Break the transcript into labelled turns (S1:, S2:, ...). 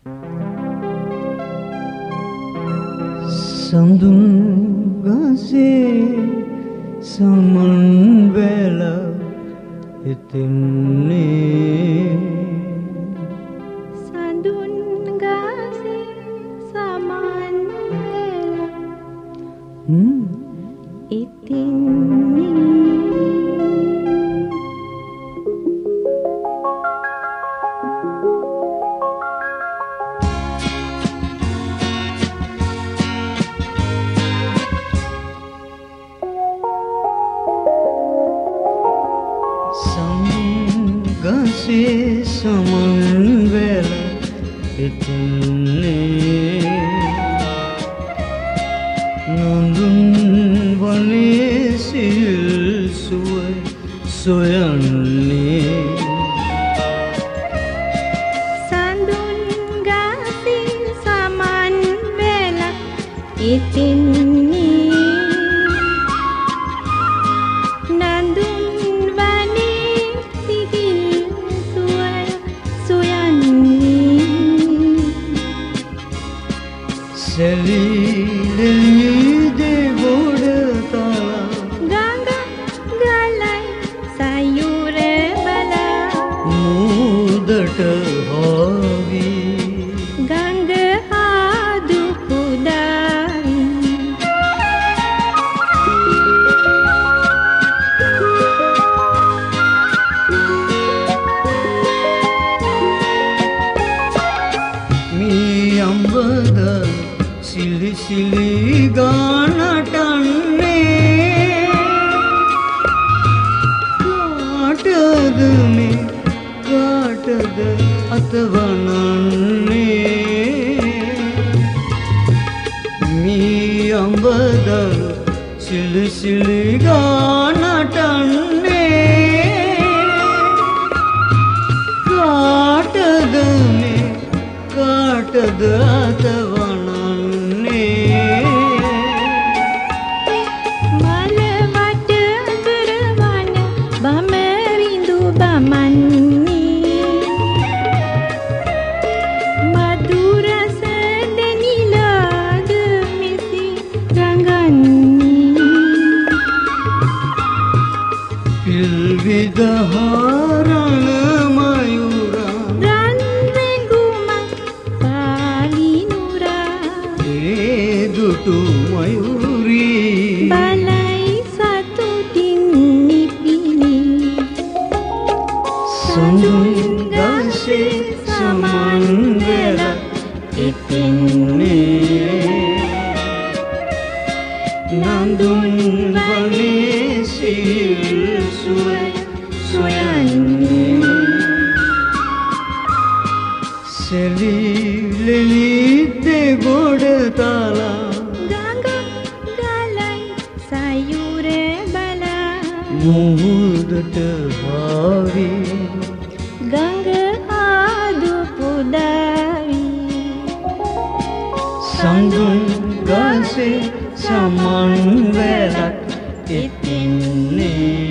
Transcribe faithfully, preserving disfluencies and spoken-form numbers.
S1: සඳුන් ගසේ සමන් වැල හිතෙන්නේ
S2: සඳුන් ගසේ සමන් වැල
S1: හ්ම්
S2: හිතෙන්නේ
S1: ගසේ සමන් වැල හිතෙන්නේ නඳුන් වනේ සිල් සුව සොයන්නේ
S2: සඳුන් ගසේ සමන් වැල හිතෙන්නේ
S1: සැලී දෙගොඩ තලා
S2: ගඟ ගලයි සයුර බලා
S1: මුදට හාවී
S2: ගඟ ආදු පුදාවි
S1: මී අඹද සිලි සිලි ගානටන්නේ කාටද මේ කාටද අතවනන්නේ මී අඹද සිලි සිලි ගානටන්නේ කාටද මේ කාටද අතවනන්නේ
S2: මල වට කරවන බමරිඳු බමන්නේ මధుරස දෙනිලාද මෙසි රඟන්නේ
S1: පිල් විදහාරණ මයුරා
S2: රන් රැඟුමක් පාලිනුරා
S1: ඒ දුටු මයුරී
S2: බලයි සතුටින් නිපිලි
S1: සඳුන් ගසේ සමන් වැල හිතෙන්නේ නඳුන් වනේ සිල් සුව සොයන්නේ සැලී දෙගොඩ තලා
S2: ගඟ ගලයි සයුර බලා
S1: මුහුදට හාවී
S2: ගඟ ආදු පුදාවි
S1: සඳුන් ගසේ සමන් වැලක් හිතෙන්නේ